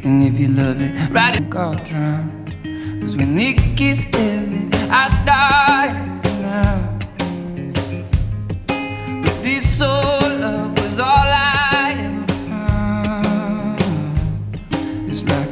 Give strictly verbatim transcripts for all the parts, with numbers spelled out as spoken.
And if you love it, ride it, go drown. Cause when it gets heavy, I start now. But this old love was all I ever found. It's like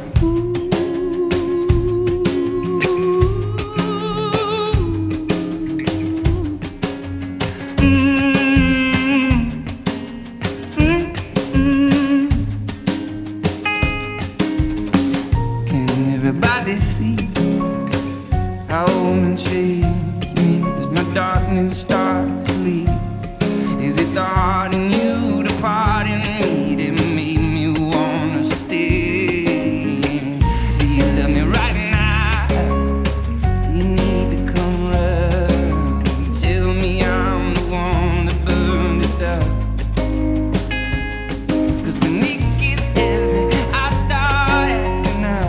everybody see how woman changed me as my darkness starts to leave? Is it the heart in you, the part in me that made me wanna stay? Do you love me right now? You need to come round. Tell me I'm the one that burned it down. Cause when it gets heavy, I start acting out.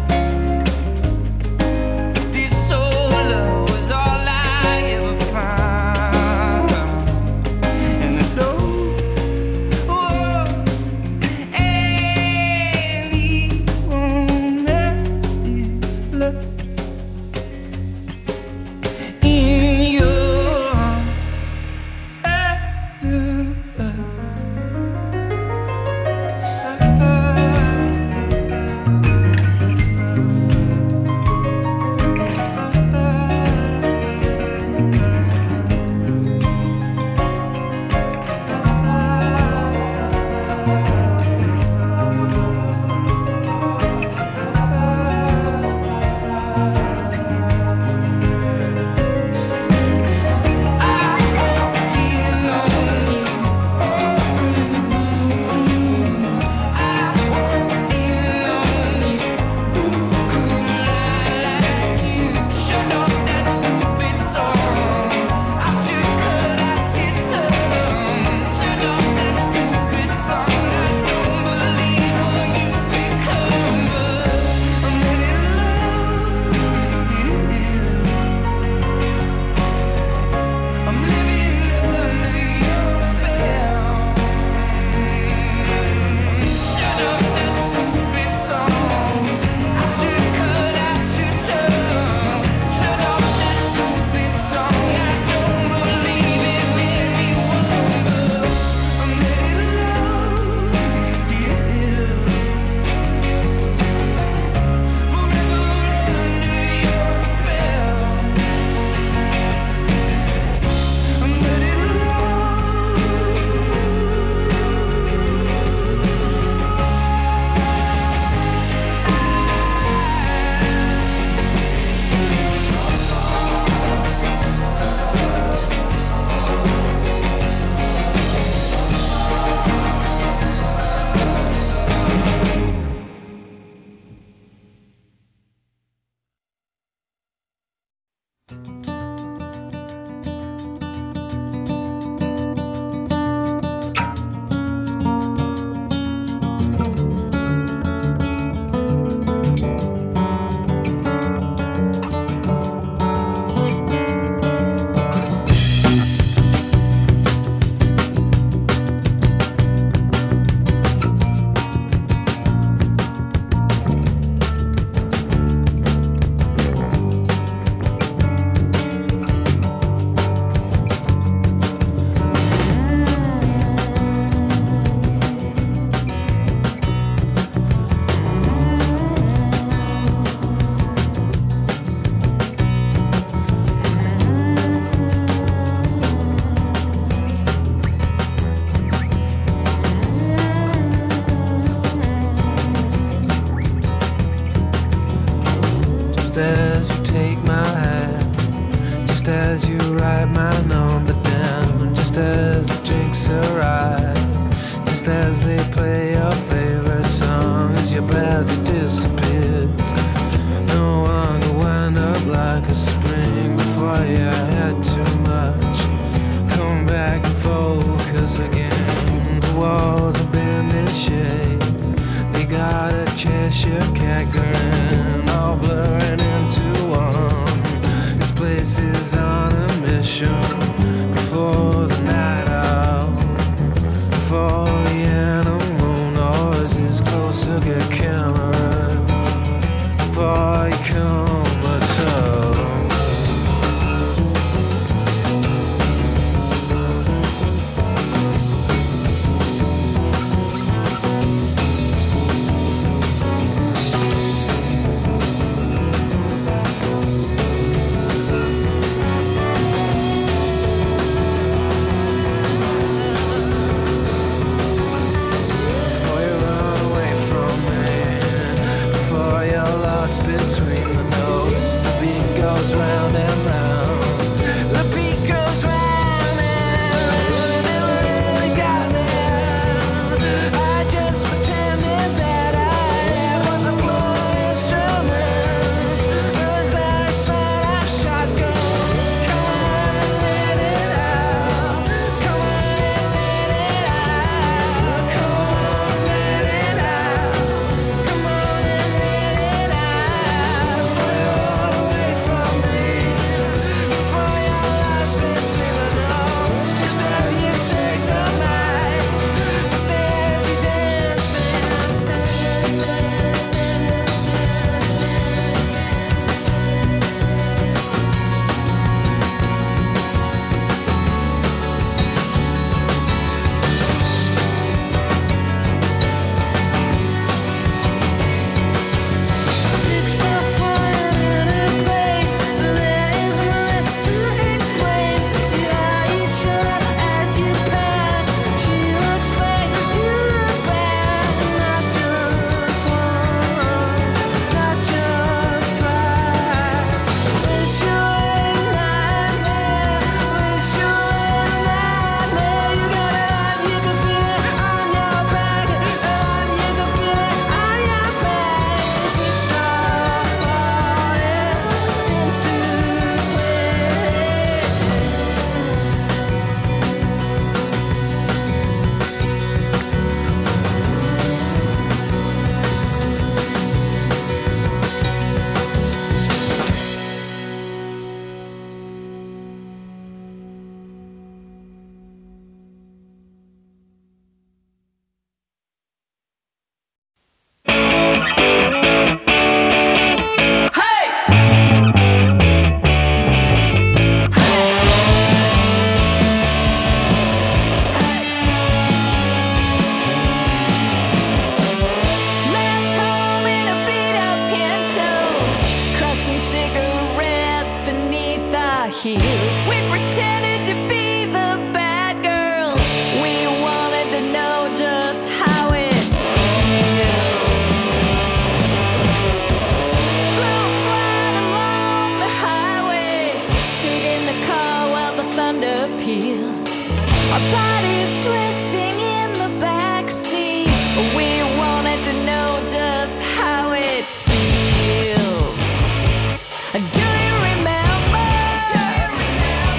As you take my hand, just as you write my number down, just as the drinks arrive, just as they play your favorite song, as your body disappears. No one will wind up like a spring before you had too much. Come back and focus again. The walls have been in shape. They got a Cheshire cat grin, all blurring into one. This place is on a mission. Before the night out, before the animal noises closer get camera. lost between the notes. The beat goes round and round. The beat goes round and round. Never really got there. I just pretended that I wasn't playing instruments. As I set up shotguns. Come on and let it out. Come on and let it out. Come on and let it out. Come on and let it out. Before you run away from me. Before you're lost between the notes. Just as you take the mic. Just as you dance, dance, dance, dance, dance. Picks up fire in a place, so there is none to explain. You eye each other as you pass. She looks back, you look back. Not just once, not just twice. Wish you were a nightmare. Wish you were a nightmare. You got it out, you can feel it on your back, and you can feel it on your back. Ticks are falling into place. Left home in a beat-up Pinto, crushing cigarettes beneath our heels. We pretended to be the bad girls. We wanted to know just how it feels. Blew flat along the highway, stayed in the car while the thunder pealed. Our bodies twisting in the backseat. We wanted to know just how it feels. Do you remember? Do you remember?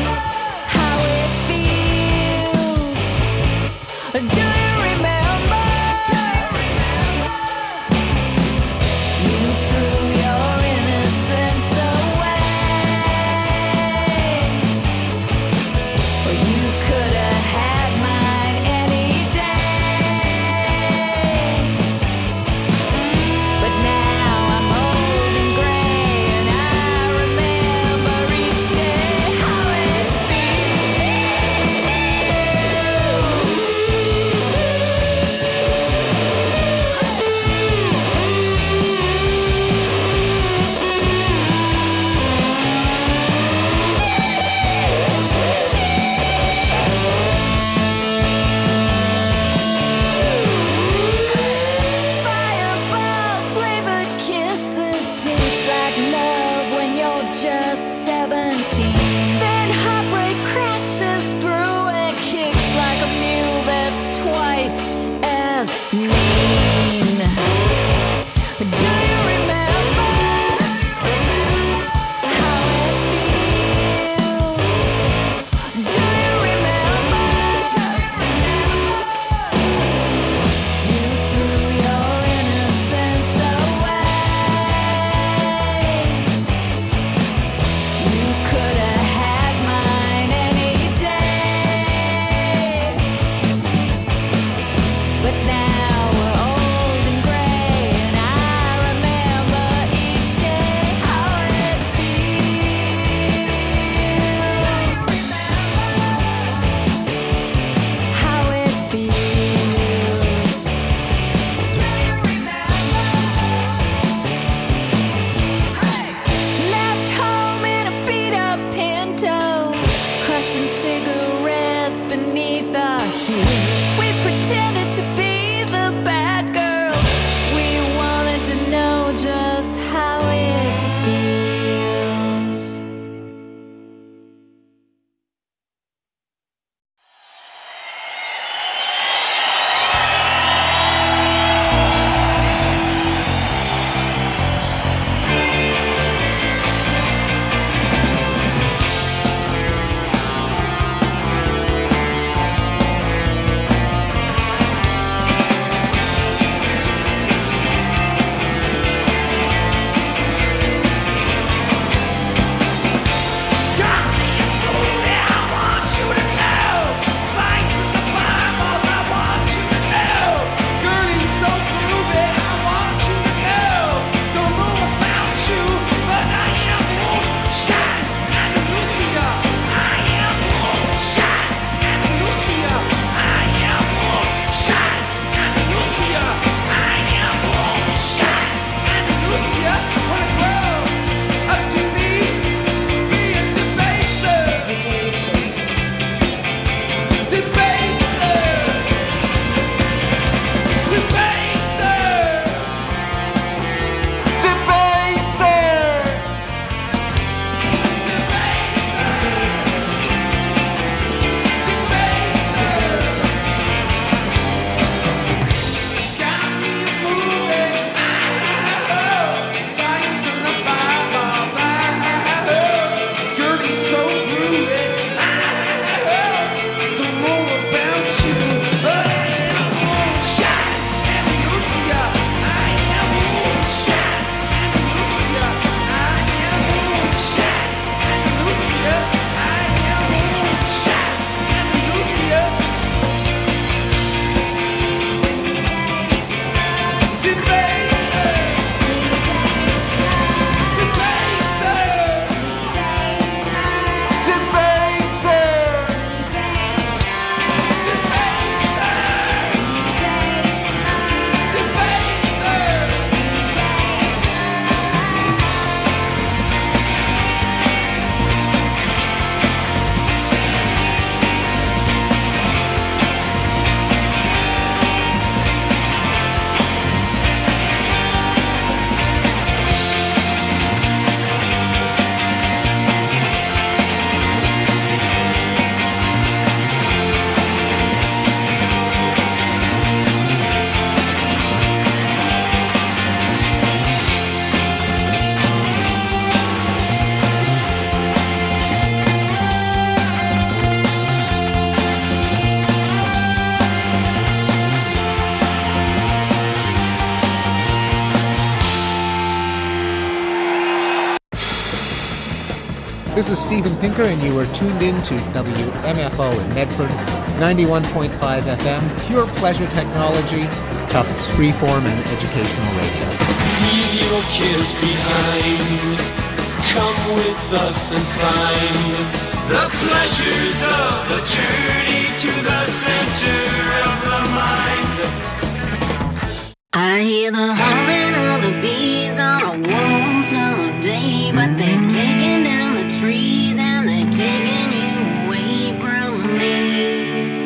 This is Steven Pinker, and you are tuned in to W M F O in Medford, ninety-one point five F M, pure pleasure technology, Tufts freeform and educational radio. Leave your cares behind. Come with us and find the pleasures of the journey to the center of the mind. I hear the humming of the bees on a warm summer day, but they've taken down the trees and they've taken you away from me.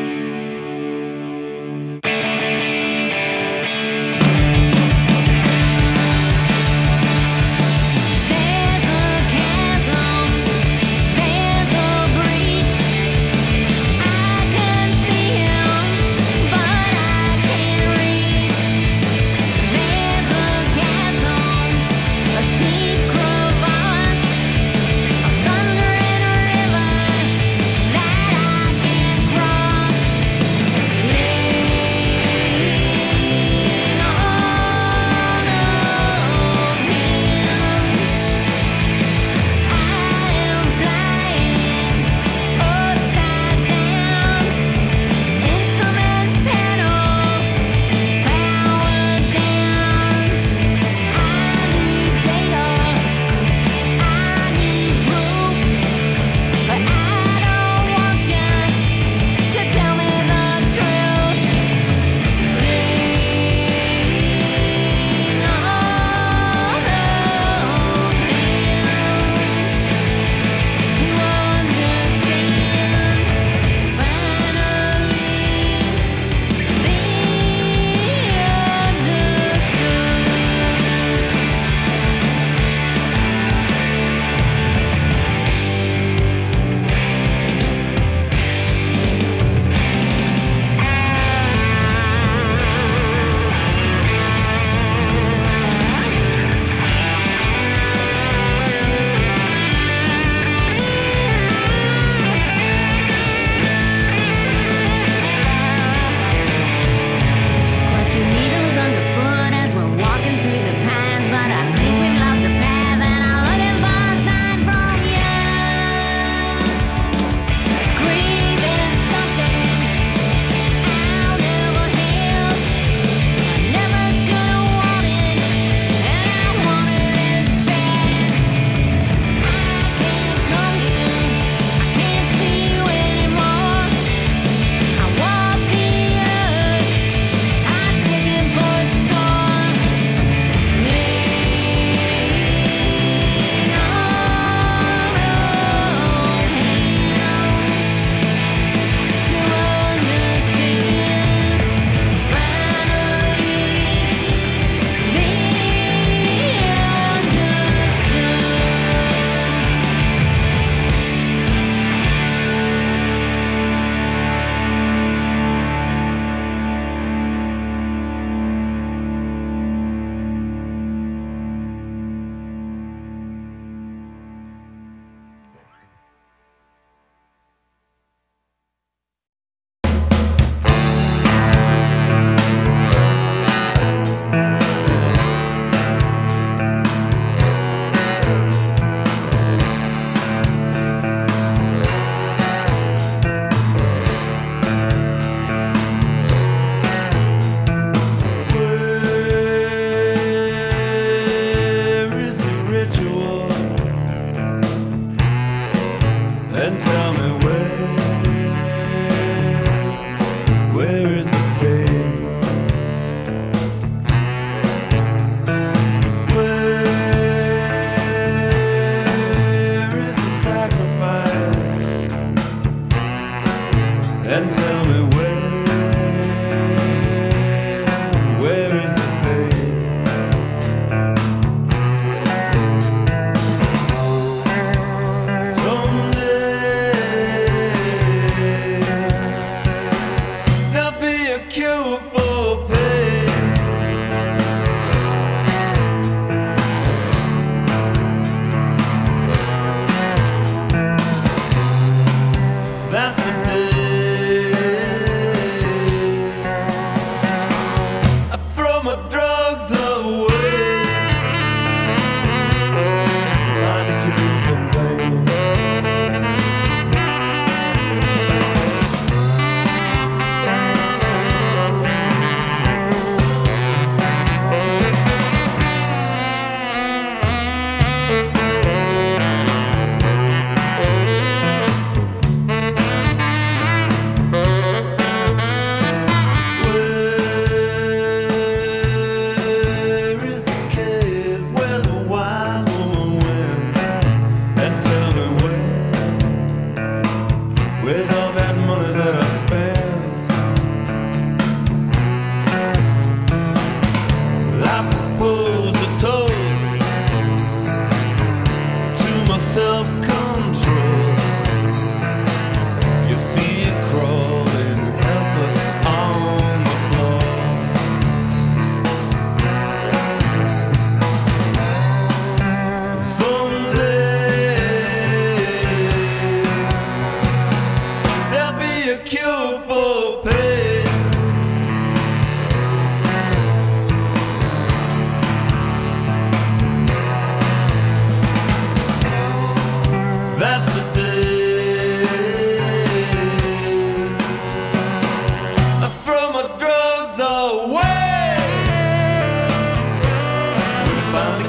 There's a chasm, there's a breach. I can see him, but I can't reach. There's a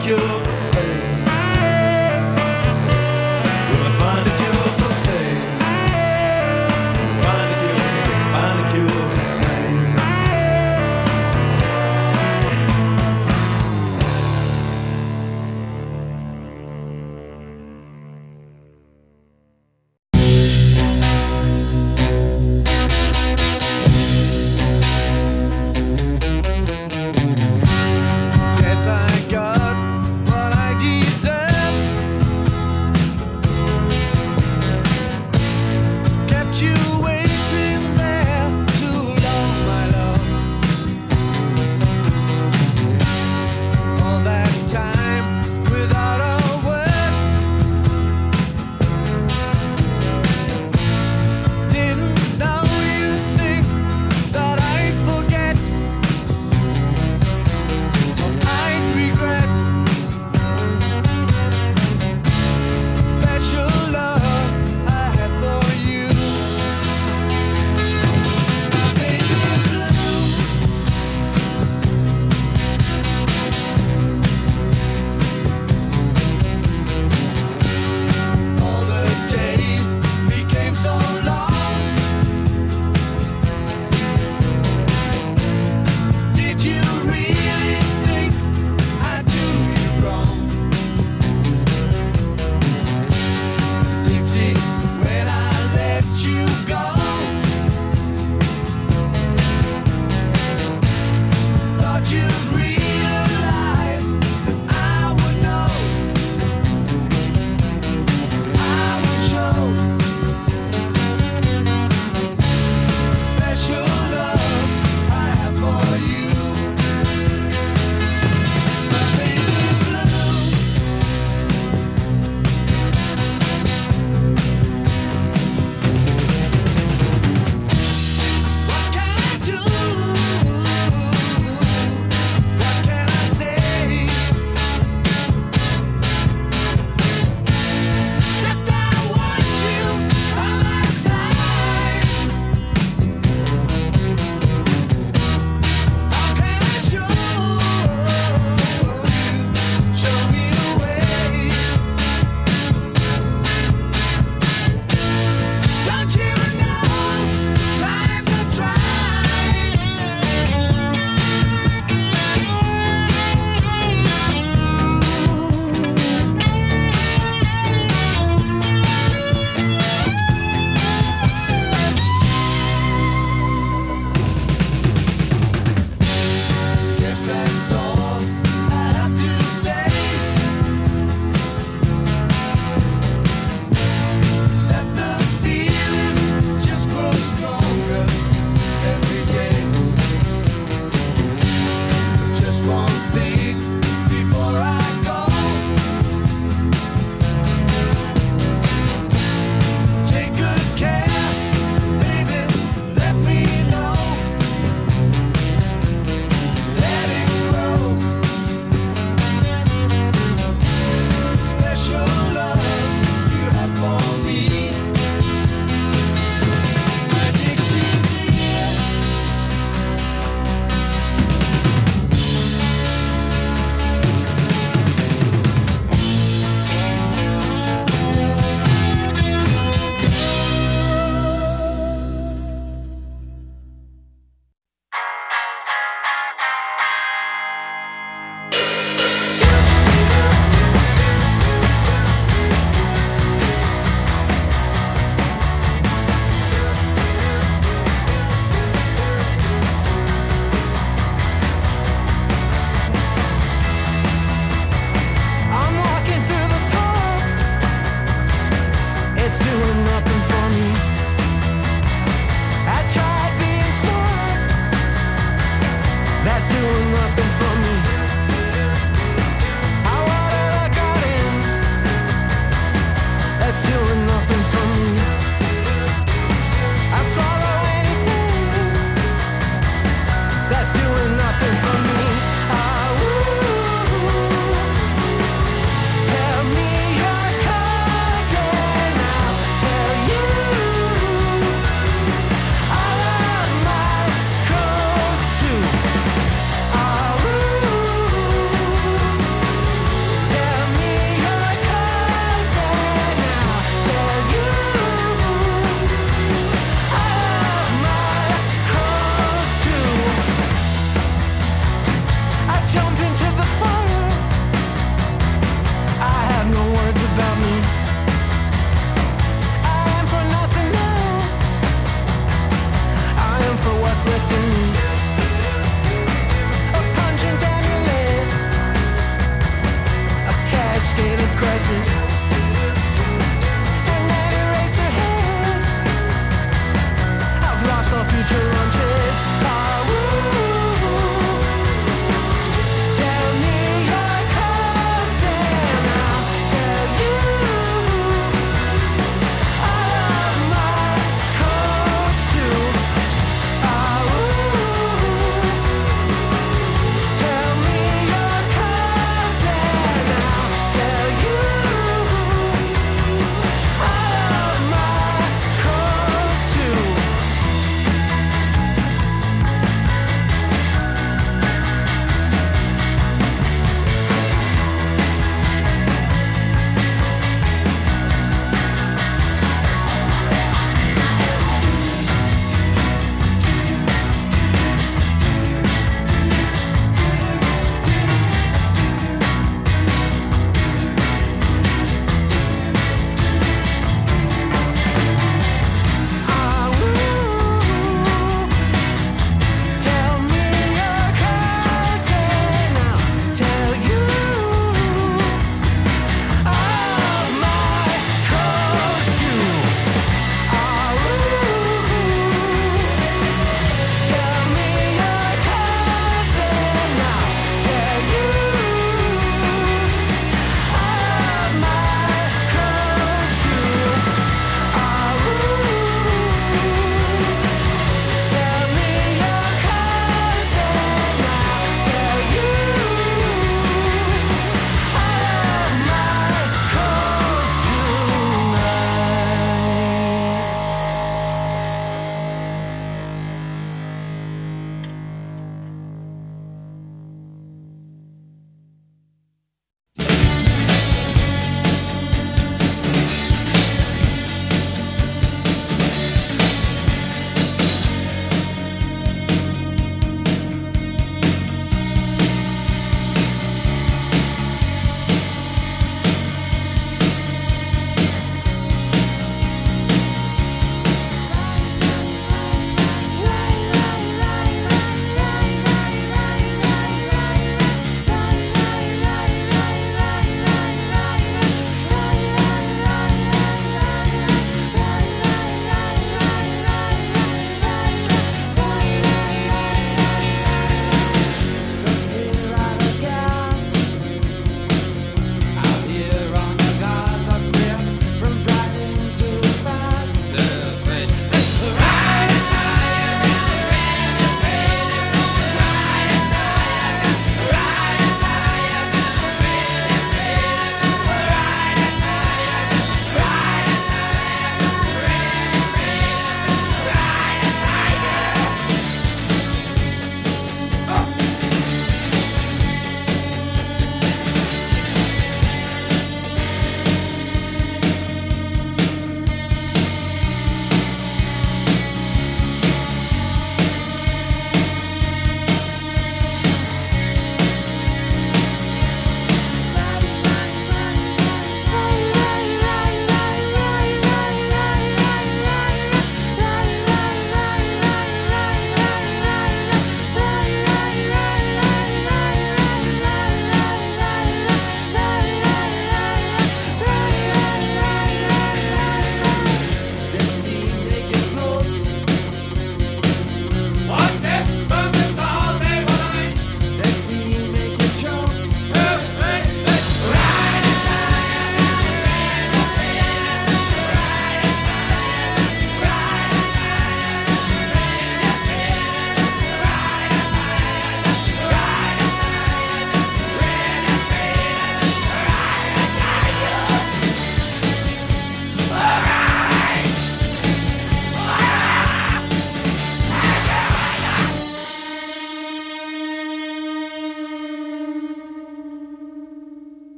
cure for pain. Gonna find a cure for pain. Find a cure, find a cure for pain. Yes, I got what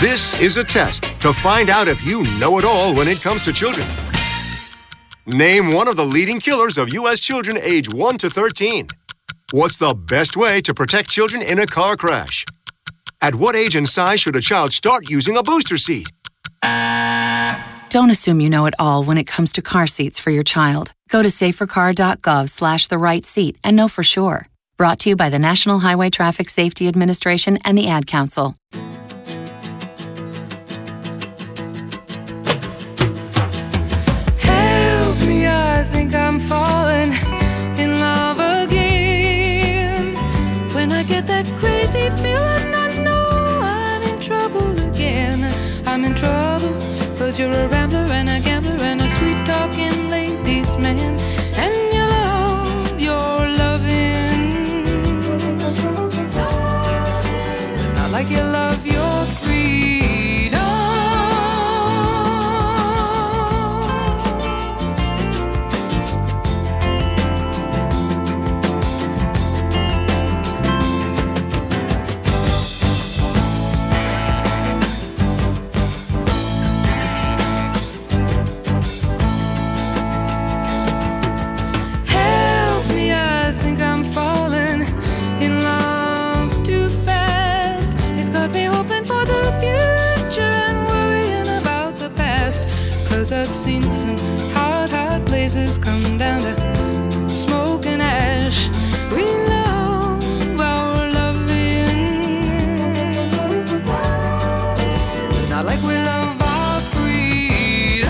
This is a test to find out if you know it all when it comes to children. Name one of the leading killers of U S children age one to thirteen. What's the best way to protect children in a car crash? At what age and size should a child start using a booster seat? Don't assume you know it all when it comes to car seats for your child. Go to safercar.gov slash the right seat and know for sure. Brought to you by the National Highway Traffic Safety Administration and the Ad Council. Help me, I think I'm falling in love again. When I get that crazy feeling, I know I'm in trouble again. I'm in trouble, cause you're a rambler and a gambler and a sweet-talking ladies' man. And you love your loving, not like you love your freedom. Help me, I think I'm falling in love too fast. It's got me hoping for the future and worrying about the past. Cause I've seen some hot, hot places come down to smoke and ash. We love our loving, not like we love our freedom.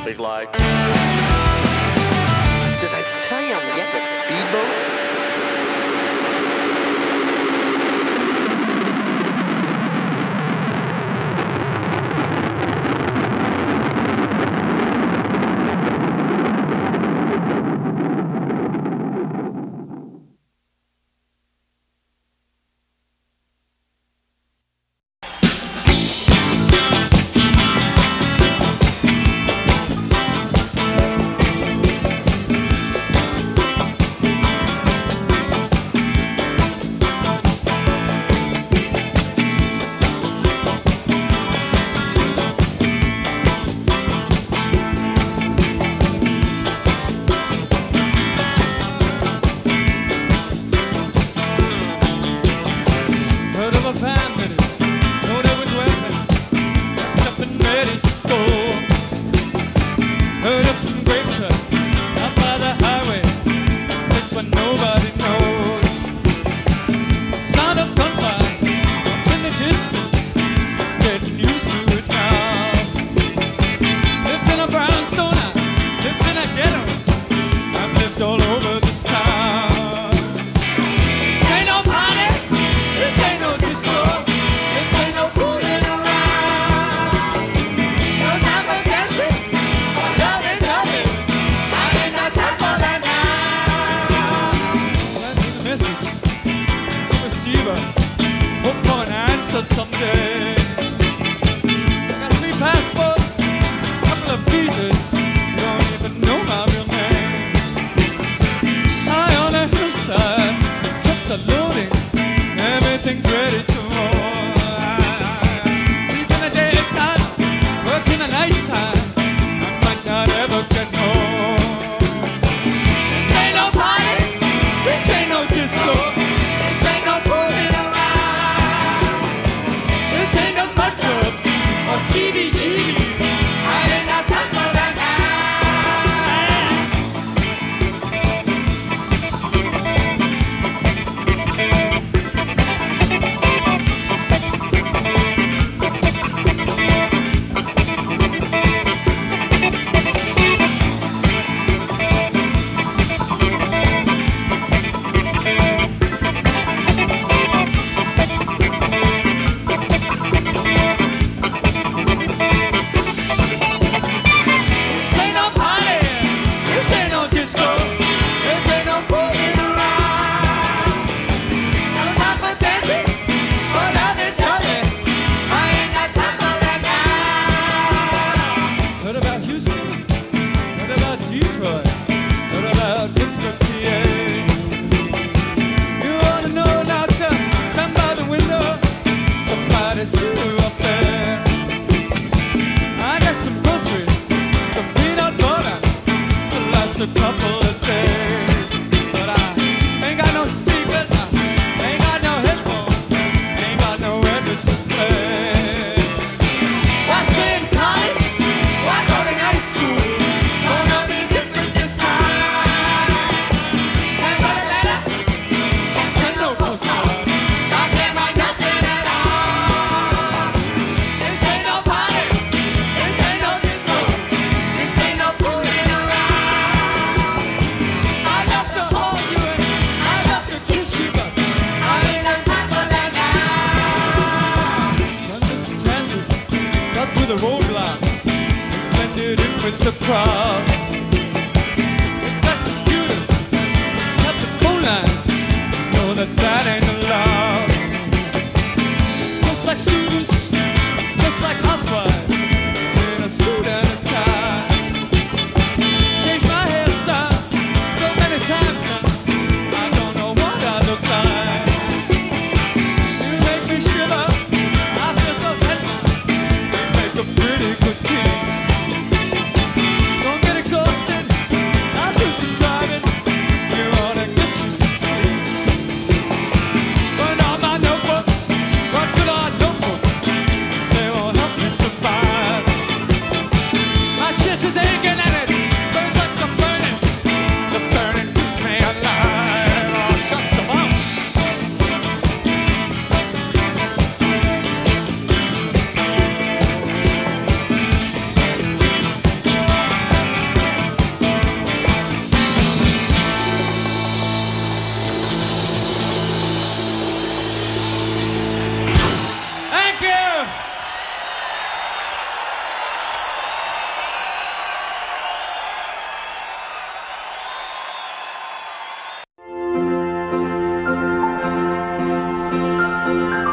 traffic light. Did I tell you I'm getting a speedboat? Don't get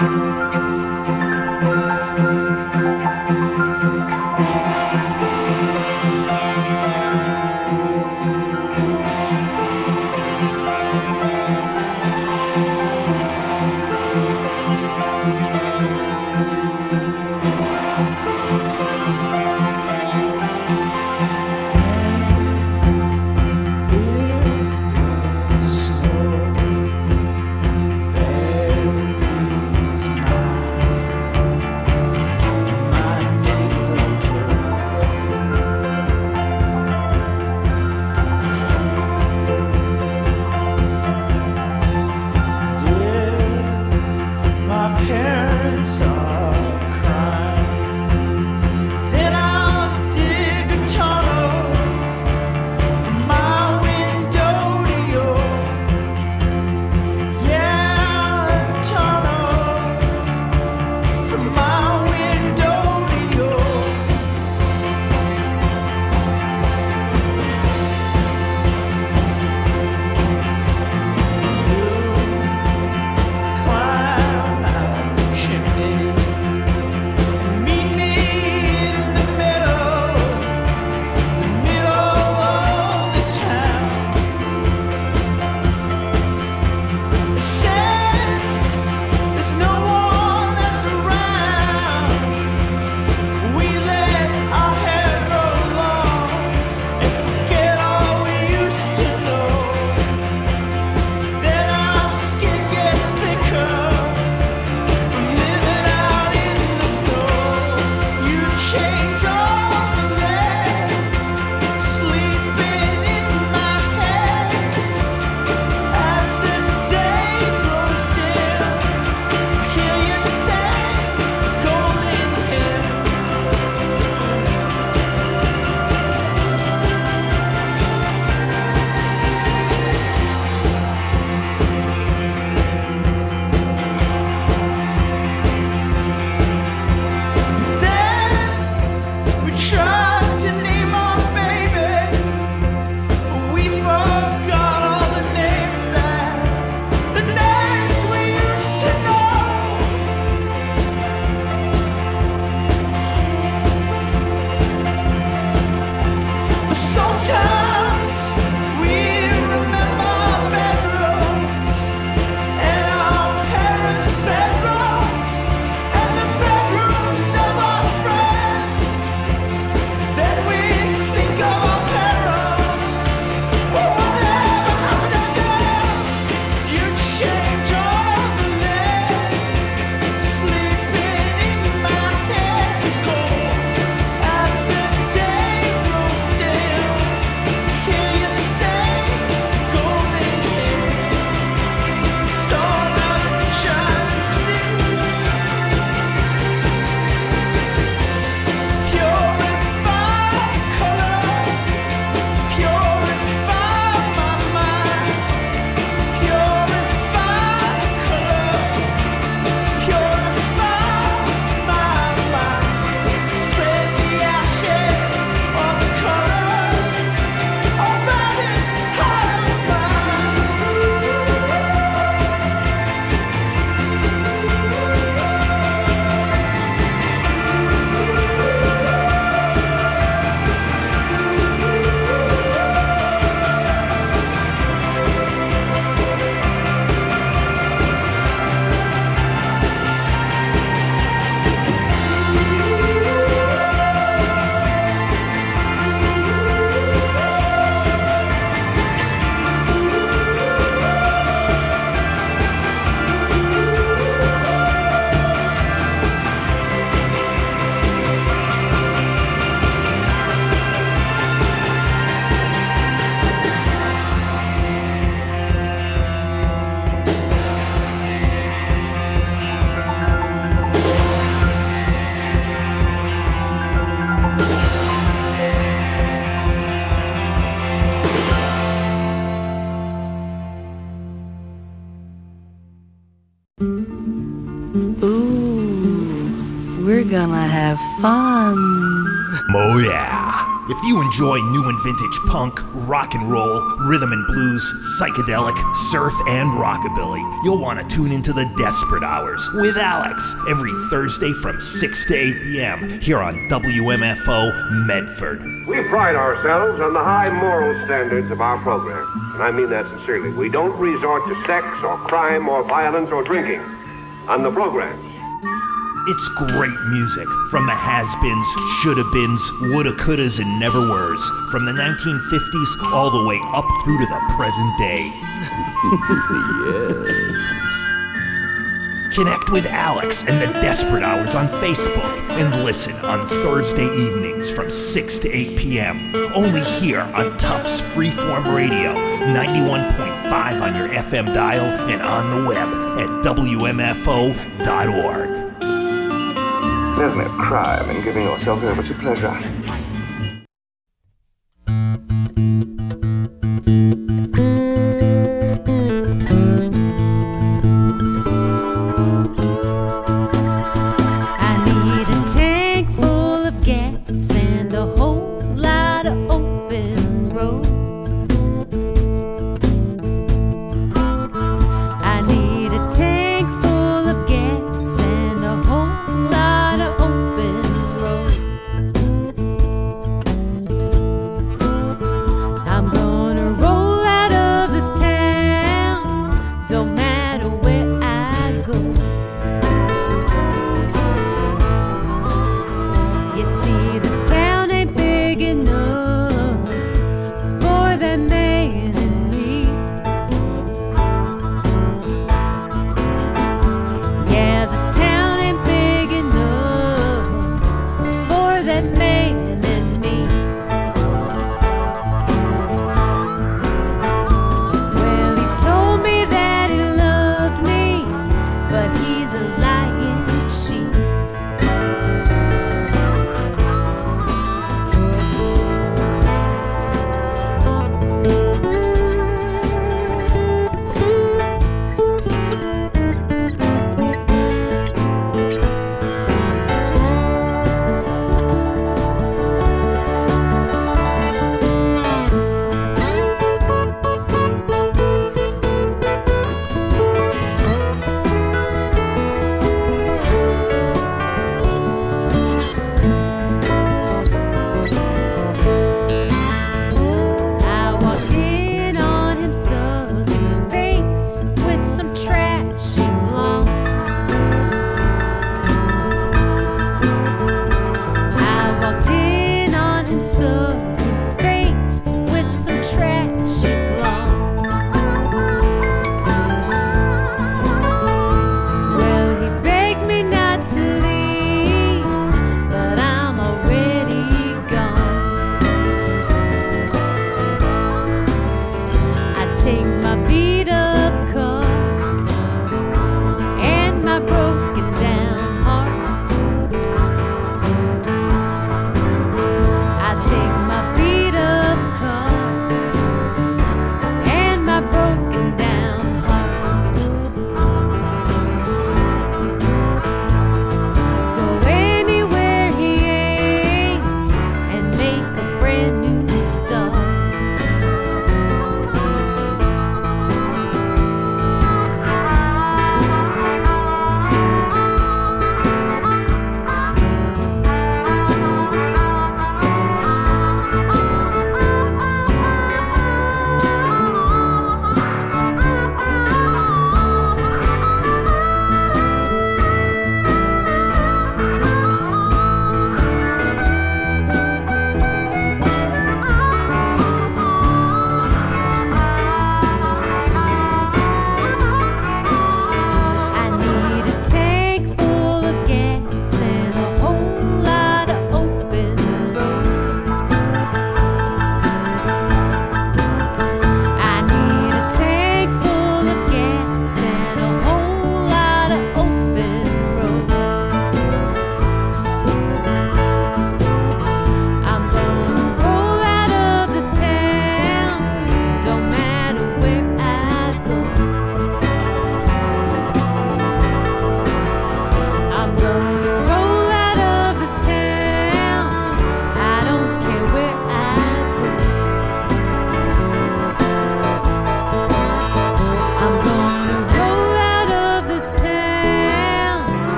We're gonna have fun. Oh yeah. If you enjoy new and vintage punk, rock and roll, rhythm and blues, psychedelic, surf, and rockabilly, you'll want to tune into the Desperate Hours with Alex every Thursday from six to eight p.m. here on W M F O Medford. We pride ourselves on the high moral standards of our program, and I mean that sincerely. We don't resort to sex or crime or violence or drinking on the programs. It's great music from the has-beens, shoulda-beens, woulda, couldas, and never-weres, from the nineteen fifties all the way up through to the present day. Yes. Connect with Alex and the Desperate Hours on Facebook and listen on Thursday evenings from six to eight p.m. only here on Tufts Freeform Radio, ninety-one point five on your F M dial and on the web at W M F O dot org. There's no crime in giving yourself over to pleasure.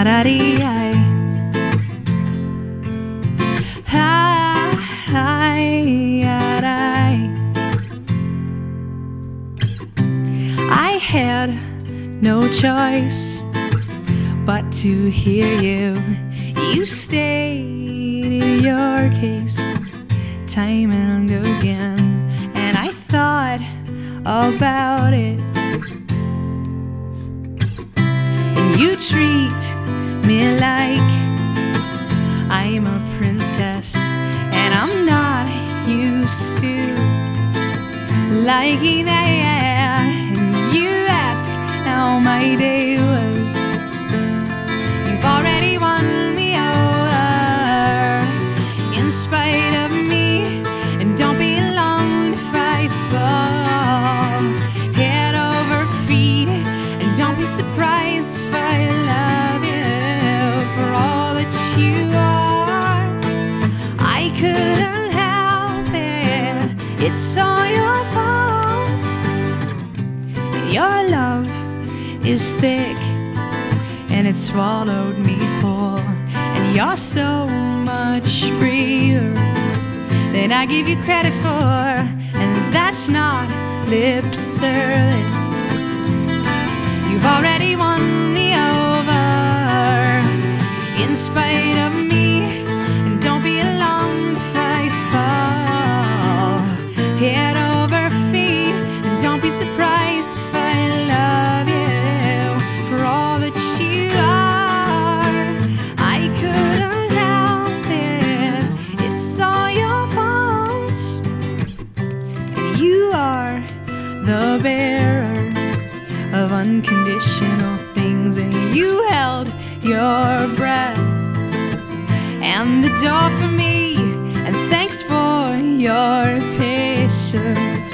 Ha-da-dee-I. Hi-ya-da-I. I had no choice but to hear you. You stated your case time and again, and I thought about it. And you treat me like I'm a princess, and I'm not used to liking that. And you ask how my day was. You've already won me over in spite of me, and don't be long if I fall head over feet, and don't be surprised if I love you for all that you are. I couldn't help it, it's all your fault. Your love is thick and it swallowed me whole, and you're so much braver than I give you credit for, and that's not lip service. You've already won me over in spite of me, and don't be alarmed if I fall head over feet, and don't be surprised if I love you for all that you are. I couldn't help it, it's all your fault. And you are the bearer of unconditional things, and you held your breath and the door for me, and thanks for your patience.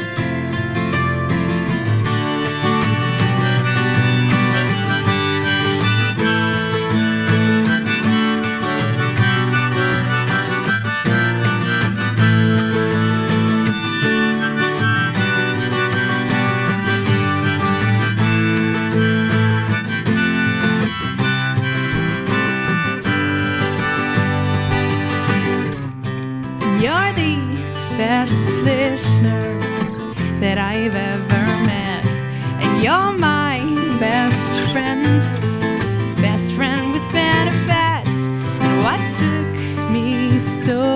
You're the best listener that I've ever met, and you're my best friend, best friend with benefits. And what took me so